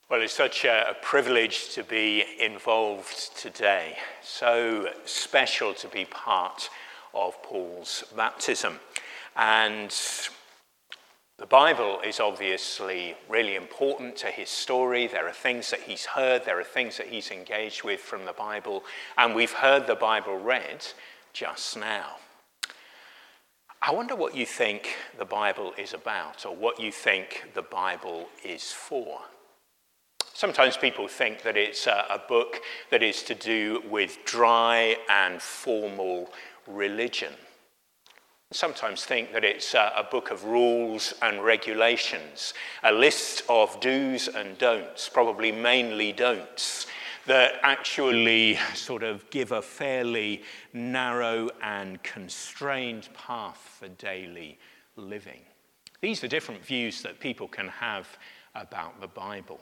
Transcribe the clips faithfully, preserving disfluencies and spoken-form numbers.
Well, it's such a, a privilege to be involved today. So special to be part of Paul's baptism. And the Bible is obviously really important to his story. There are things that he's heard, there are things that he's engaged with from the Bible, and we've heard the Bible read just now. I wonder what you think the Bible is about, or what you think the Bible is for. Sometimes people think that it's a, a book that is to do with dry and formal religion. Sometimes think that it's a, a book of rules and regulations, a list of do's and don'ts, probably mainly don'ts, that actually sort of give a fairly narrow and constrained path for daily living. These are different views that people can have about the Bible.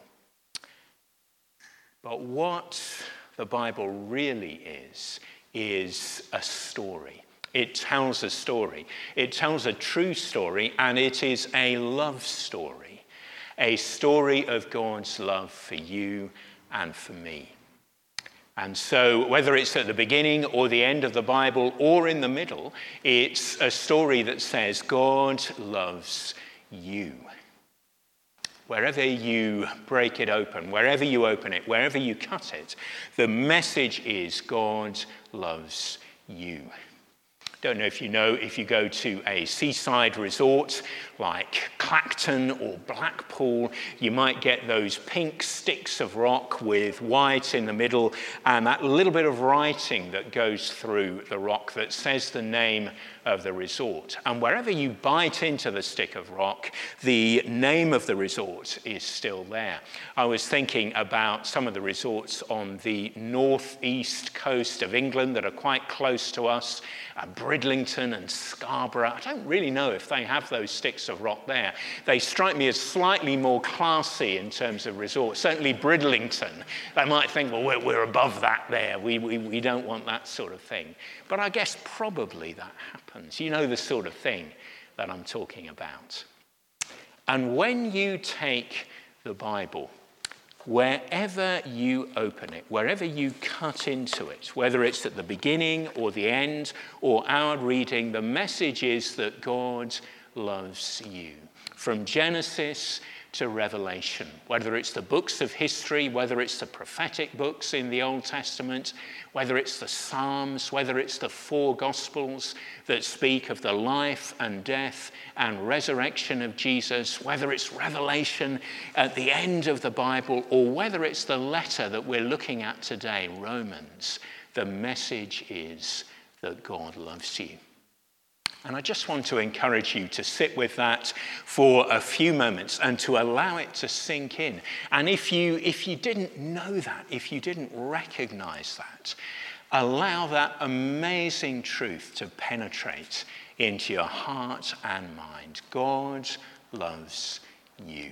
But what the Bible really is, is a story. It tells a story. It tells a true story, and it is a love story. A story of God's love for you and for me. And so whether it's at the beginning or the end of the Bible or in the middle, it's a story that says God loves you. Wherever you break it open, wherever you open it, wherever you cut it, the message is God loves you. Don't know if you know, if you go to a seaside resort like Clacton or Blackpool, you might get those pink sticks of rock with white in the middle and that little bit of writing that goes through the rock that says the name of the resort. And wherever you bite into the stick of rock, the name of the resort is still there. I was thinking about some of the resorts on the northeast coast of England that are quite close to us, uh, Bridlington and Scarborough. I don't really know if they have those sticks of rock there. They strike me as slightly more classy in terms of resorts. Certainly Bridlington, they might think, well, we're, we're above that there. We, we, we don't want that sort of thing. But I guess probably that happens. You know the sort of thing that I'm talking about. And when you take the Bible, wherever you open it, wherever you cut into it, whether it's at the beginning or the end or our reading, the message is that God loves you. From Genesis to Revelation, whether it's the books of history, whether it's the prophetic books in the Old Testament, whether it's the Psalms, whether it's the four Gospels that speak of the life and death and resurrection of Jesus, whether it's Revelation at the end of the Bible, or whether it's the letter that we're looking at today, Romans, the message is that God loves you. And I just want to encourage you to sit with that for a few moments and to allow it to sink in. And if you, if you didn't know that, if you didn't recognize that, allow that amazing truth to penetrate into your heart and mind. God loves you.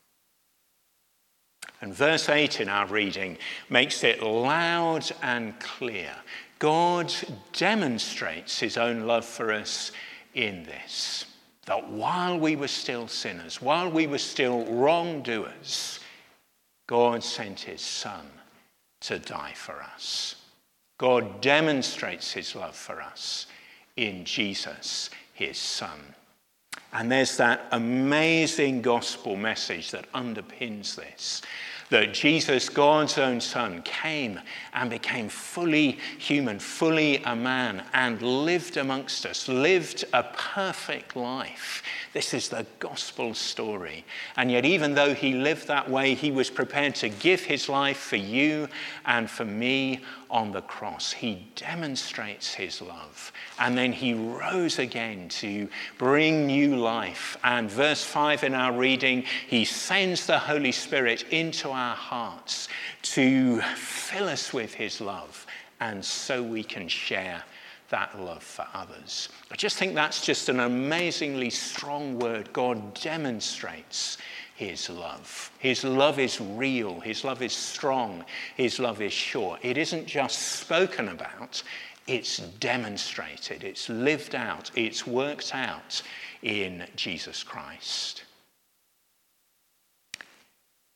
And verse eight in our reading makes it loud and clear. God demonstrates his own love for us in this, that while we were still sinners, while we were still wrongdoers, God sent his Son to die for us. God demonstrates his love for us in Jesus, his Son. And there's that amazing gospel message that underpins this, that Jesus, God's own Son, came and became fully human, fully a man, and lived amongst us, lived a perfect life. This is the gospel story. And yet, even though he lived that way, he was prepared to give his life for you and for me on the cross. He demonstrates his love. And then he rose again to bring new life. And verse five in our reading, he sends the Holy Spirit into our hearts to fill us with his love. And so we can share that love for others. I just think that's just an amazingly strong word. God demonstrates his love. His love is real. His love is strong. His love is sure. It isn't just spoken about. It's demonstrated. It's lived out. It's worked out in Jesus Christ.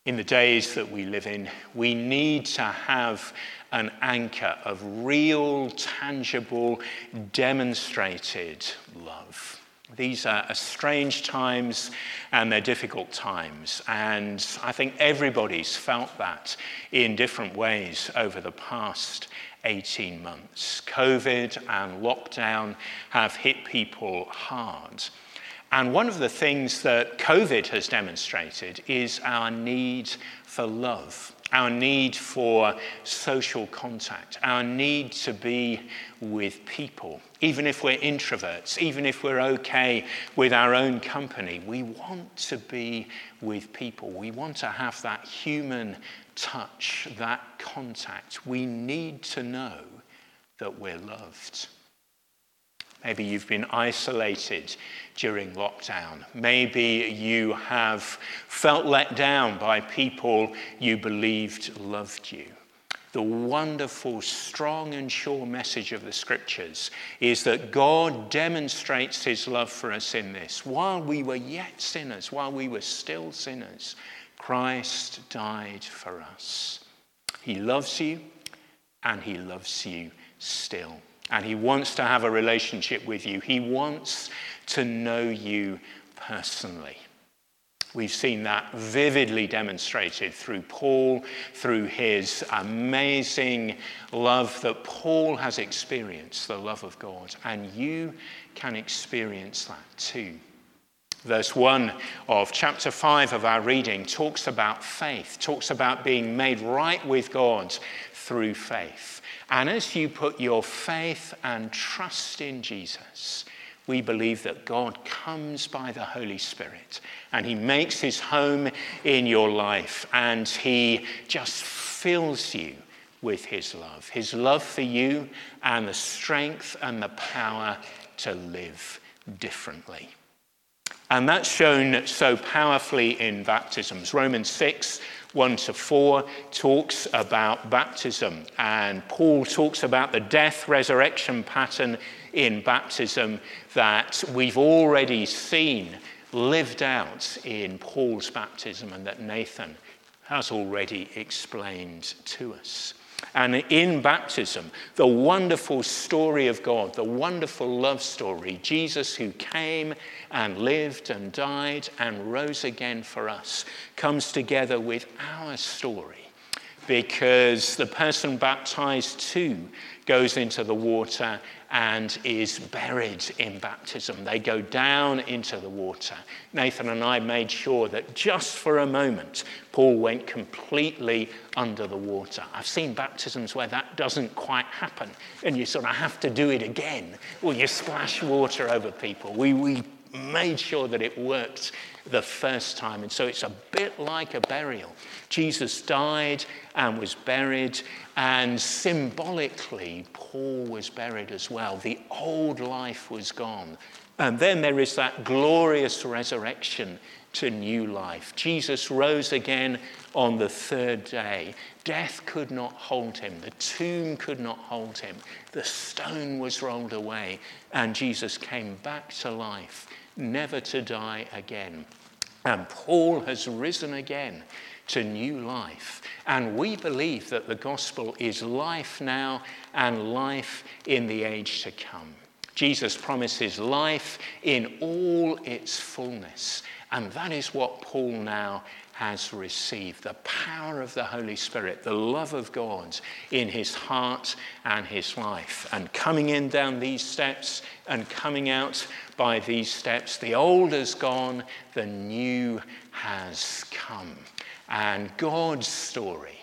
In the days that we live in, we need to have an anchor of real, tangible, demonstrated love. These are strange times and they're difficult times. And I think everybody's felt that in different ways over the past eighteen months. COVID and lockdown have hit people hard. And one of the things that COVID has demonstrated is our need for love, our need for social contact, our need to be with people. Even if we're introverts, even if we're okay with our own company, we want to be with people. We want to have that human touch, that contact. We need to know that we're loved. Maybe you've been isolated during lockdown. Maybe you have felt let down by people you believed loved you. The wonderful, strong and sure message of the scriptures is that God demonstrates his love for us in this. While we were yet sinners, while we were still sinners, Christ died for us. He loves you and he loves you still. And he wants to have a relationship with you. He wants to know you personally. We've seen that vividly demonstrated through Paul, through his amazing love that Paul has experienced, the love of God. And you can experience that too. Verse one of chapter five of our reading talks about faith, talks about being made right with God through faith. And as you put your faith and trust in Jesus, we believe that God comes by the Holy Spirit and he makes his home in your life and he just fills you with his love, his love for you and the strength and the power to live differently. And that's shown so powerfully in baptisms. Romans six, one to four talks about baptism, and Paul talks about the death resurrection pattern in baptism that we've already seen lived out in Paul's baptism and that Nathan has already explained to us. And in baptism, the wonderful story of God, the wonderful love story, Jesus who came and lived and died and rose again for us, comes together with our story, because the person baptized too goes into the water and is buried in baptism. They go down into the water. Nathan and I made sure that just for a moment, Paul went completely under the water. I've seen baptisms where that doesn't quite happen, and you sort of have to do it again, or you splash water over people. We, we made sure that it worked the first time, and so it's a bit like a burial. Jesus died and was buried, and symbolically, Paul was buried as well. The old life was gone. And then there is that glorious resurrection to new life. Jesus rose again on the third day. Death could not hold him. The tomb could not hold him. The stone was rolled away, and Jesus came back to life, never to die again. And Paul has risen again to new life. And we believe that the gospel is life now and life in the age to come. Jesus promises life in all its fullness. And that is what Paul now has received. The power of the Holy Spirit, the love of God in his heart and his life. And coming in down these steps and coming out by these steps, the old has gone, the new has come. And God's story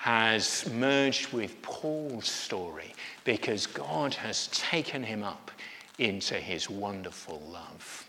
has merged with Paul's story because God has taken him up into his wonderful love.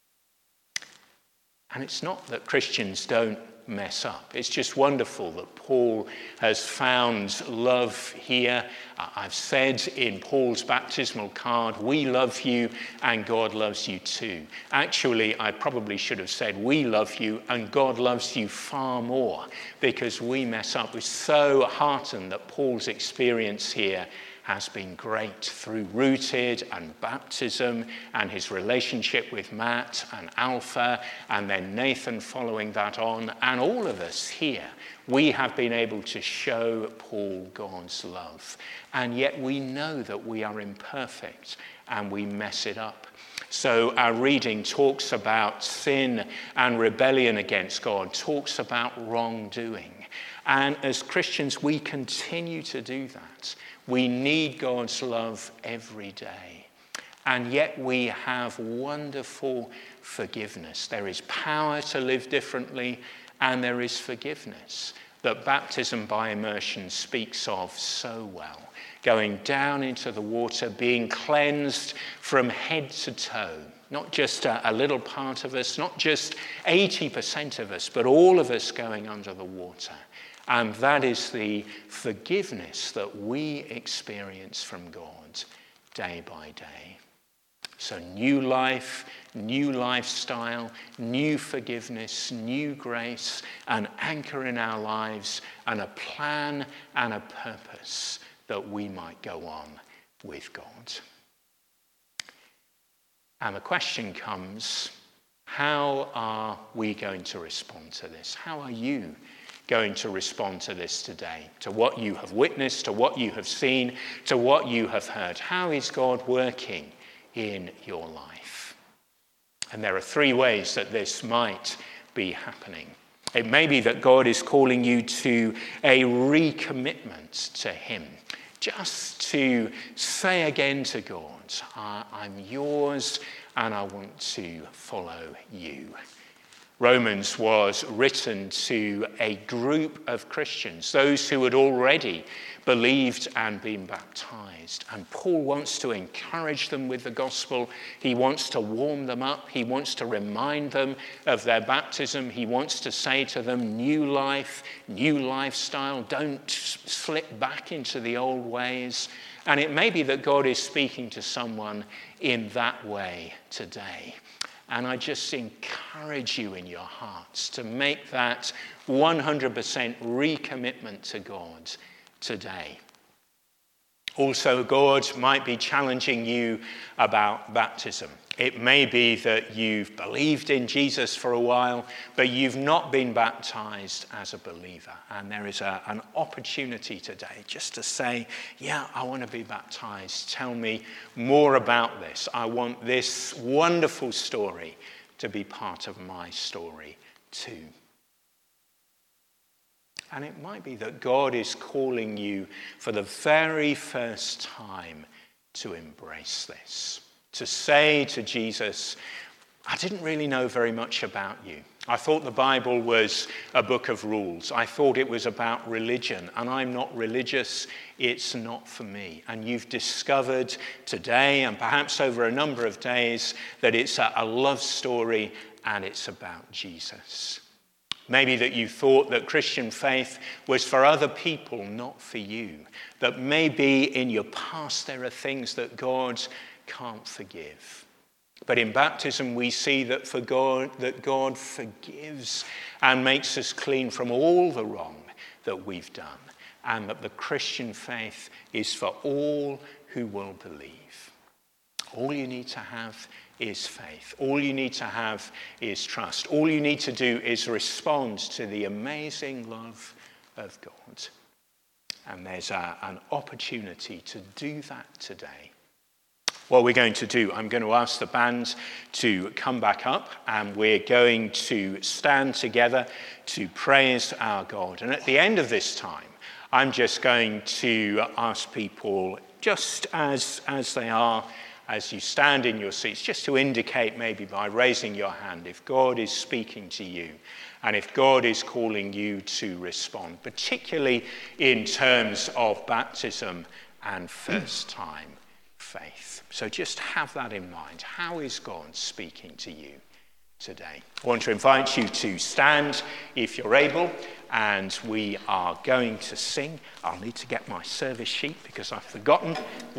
And it's not that Christians don't mess up. It's just wonderful that Paul has found love here. I've said in Paul's baptismal card, we love you and God loves you too. Actually, I probably should have said we love you and God loves you far more, because we mess up. We're so heartened that Paul's experience here has been great through Rooted and baptism and his relationship with Matt and Alpha and then Nathan following that on. And all of us here, we have been able to show Paul God's love. And yet we know that we are imperfect and we mess it up. So our reading talks about sin and rebellion against God, talks about wrongdoing. And as Christians, we continue to do that. We need God's love every day. And yet we have wonderful forgiveness. There is power to live differently, and there is forgiveness that baptism by immersion speaks of so well. Going down into the water, being cleansed from head to toe. Not just a, a little part of us, not just eighty percent of us, but all of us going under the water. And that is the forgiveness that we experience from God day by day. So new life, new lifestyle, new forgiveness, new grace, an anchor in our lives, and a plan and a purpose that we might go on with God. And the question comes, how are we going to respond to this? How are you going to respond to this today? To what you have witnessed, to what you have seen, to what you have heard? How is God working in your life? And there are three ways that this might be happening. It may be that God is calling you to a recommitment to him. Just to say again to God, I'm yours and I want to follow you. Romans was written to a group of Christians, those who had already believed and been baptized. And Paul wants to encourage them with the gospel. He wants to warm them up. He wants to remind them of their baptism. He wants to say to them, new life, new lifestyle. Don't slip back into the old ways. And it may be that God is speaking to someone in that way today. And I just encourage you in your hearts to make that one hundred percent recommitment to God today. Also, God might be challenging you about baptism. It may be that you've believed in Jesus for a while, but you've not been baptized as a believer. And there is a, an opportunity today just to say, yeah, I want to be baptized. Tell me more about this. I want this wonderful story to be part of my story too. And it might be that God is calling you for the very first time to embrace this. To say to Jesus, I didn't really know very much about you. I thought the Bible was a book of rules. I thought it was about religion, and I'm not religious. It's not for me. And you've discovered today, and perhaps over a number of days, that it's a, a love story and it's about Jesus. Maybe that you thought that Christian faith was for other people, not for you. That maybe in your past there are things that God can't forgive. But in baptism we see that for God that God forgives and makes us clean from all the wrong that we've done, and that the Christian faith is for all who will believe. All you need to have is faith. All you need to have is trust. All you need to do is respond to the amazing love of God. And there's a, an opportunity to do that today. What we're going to do, I'm going to ask the band to come back up, and we're going to stand together to praise our God. And at the end of this time, I'm just going to ask people, just as, as they are, as you stand in your seats, just to indicate maybe by raising your hand if God is speaking to you and if God is calling you to respond, particularly in terms of baptism and first-time faith. So just have that in mind. How is God speaking to you today? I want to invite you to stand if you're able, and we are going to sing. I'll need to get my service sheet because I've forgotten